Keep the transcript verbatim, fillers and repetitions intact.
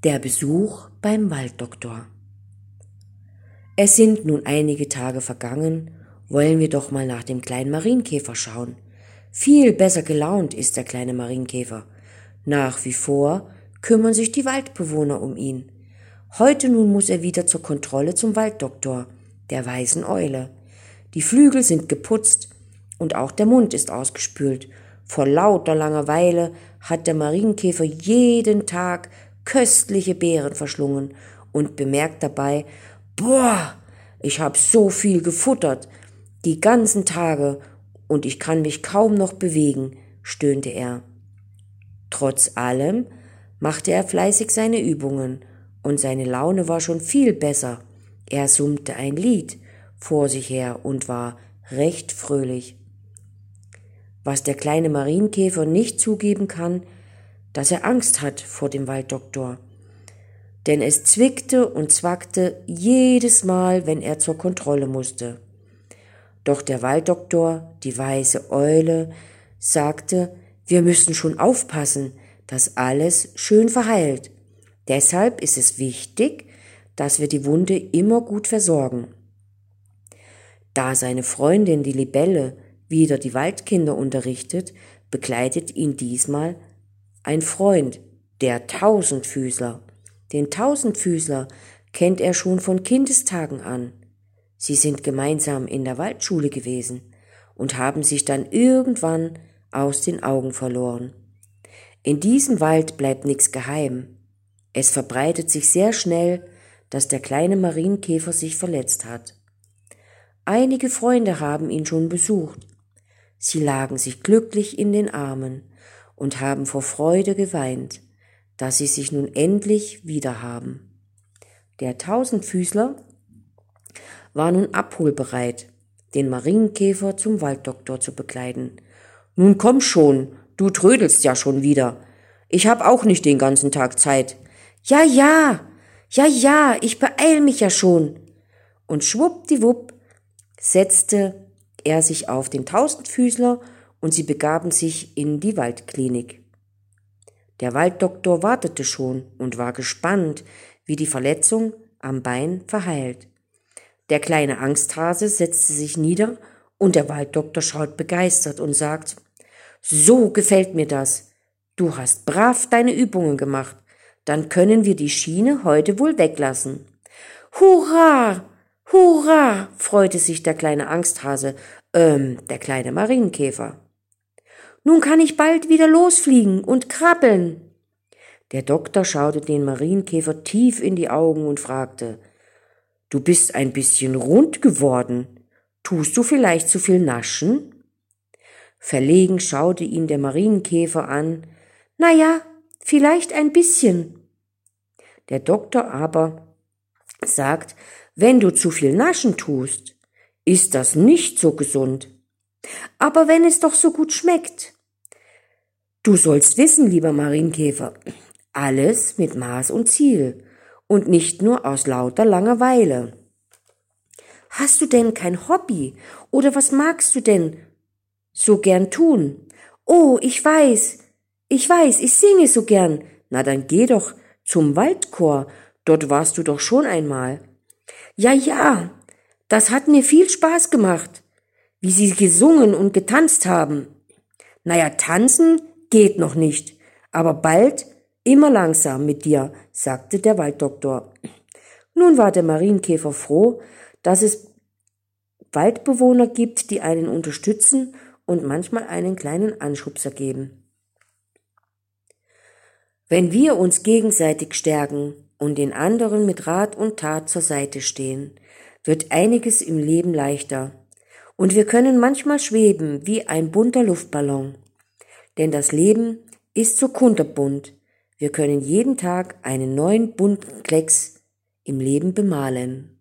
Der Besuch beim Walddoktor. Es sind nun einige Tage vergangen, wollen wir doch mal nach dem kleinen Marienkäfer schauen. Viel besser gelaunt ist der kleine Marienkäfer. Nach wie vor kümmern sich die Waldbewohner um ihn. Heute nun muss er wieder zur Kontrolle zum Walddoktor, der weißen Eule. Die Flügel sind geputzt und auch der Mund ist ausgespült. Vor lauter Langeweile hat der Marienkäfer jeden Tag köstliche Beeren verschlungen und bemerkt dabei: Boah, ich hab so viel gefuttert, die ganzen Tage, und ich kann mich kaum noch bewegen, stöhnte er. Trotz allem machte er fleißig seine Übungen, und seine Laune war schon viel besser. Er summte ein Lied vor sich her und war recht fröhlich. Was der kleine Marienkäfer nicht zugeben kann, dass er Angst hat vor dem Walddoktor. Denn es zwickte und zwackte jedes Mal, wenn er zur Kontrolle musste. Doch der Walddoktor, die weiße Eule, sagte, wir müssen schon aufpassen, dass alles schön verheilt. Deshalb ist es wichtig, dass wir die Wunde immer gut versorgen. Da seine Freundin, die Libelle, wieder die Waldkinder unterrichtet, begleitet ihn diesmal ein Freund, der Tausendfüßler. Den Tausendfüßler kennt er schon von Kindestagen an. Sie sind gemeinsam in der Waldschule gewesen und haben sich dann irgendwann aus den Augen verloren. In diesem Wald bleibt nichts geheim. Es verbreitet sich sehr schnell, dass der kleine Marienkäfer sich verletzt hat. Einige Freunde haben ihn schon besucht. Sie lagen sich glücklich in den Armen und haben vor Freude geweint, dass sie sich nun endlich wieder haben. Der Tausendfüßler war nun abholbereit, den Marienkäfer zum Walddoktor zu begleiten. Nun komm schon, du trödelst ja schon wieder. Ich hab auch nicht den ganzen Tag Zeit. Ja, ja, ja, ja, ich beeil mich ja schon. Und schwuppdiwupp setzte er sich auf den Tausendfüßler und sie begaben sich in die Waldklinik. Der Walddoktor wartete schon und war gespannt, wie die Verletzung am Bein verheilt. Der kleine Angsthase setzte sich nieder und der Walddoktor schaut begeistert und sagt: So gefällt mir das. Du hast brav deine Übungen gemacht. Dann können wir die Schiene heute wohl weglassen. Hurra! Hurra! Freute sich der kleine Angsthase, ähm, der kleine Marienkäfer. Nun kann ich bald wieder losfliegen und krabbeln. Der Doktor schaute den Marienkäfer tief in die Augen und fragte: Du bist ein bisschen rund geworden. Tust du vielleicht zu viel naschen? Verlegen schaute ihn der Marienkäfer an. Na ja, vielleicht ein bisschen. Der Doktor aber sagt: Wenn du zu viel naschen tust, ist das nicht so gesund. Aber wenn es doch so gut schmeckt. Du sollst wissen, lieber Marienkäfer, alles mit Maß und Ziel und nicht nur aus lauter Langeweile. Hast du denn kein Hobby oder was magst du denn so gern tun? Oh, ich weiß, ich weiß, ich singe so gern. Na, dann geh doch zum Waldchor, dort warst du doch schon einmal. Ja, ja, das hat mir viel Spaß gemacht, wie sie gesungen und getanzt haben. Naja, tanzen geht noch nicht, aber bald immer langsam mit dir, sagte der Walddoktor. Nun war der Marienkäfer froh, dass es Waldbewohner gibt, die einen unterstützen und manchmal einen kleinen Anschubser geben. Wenn wir uns gegenseitig stärken und den anderen mit Rat und Tat zur Seite stehen, wird einiges im Leben leichter. Und wir können manchmal schweben wie ein bunter Luftballon. Denn das Leben ist so kunterbunt. Wir können jeden Tag einen neuen bunten Klecks im Leben bemalen.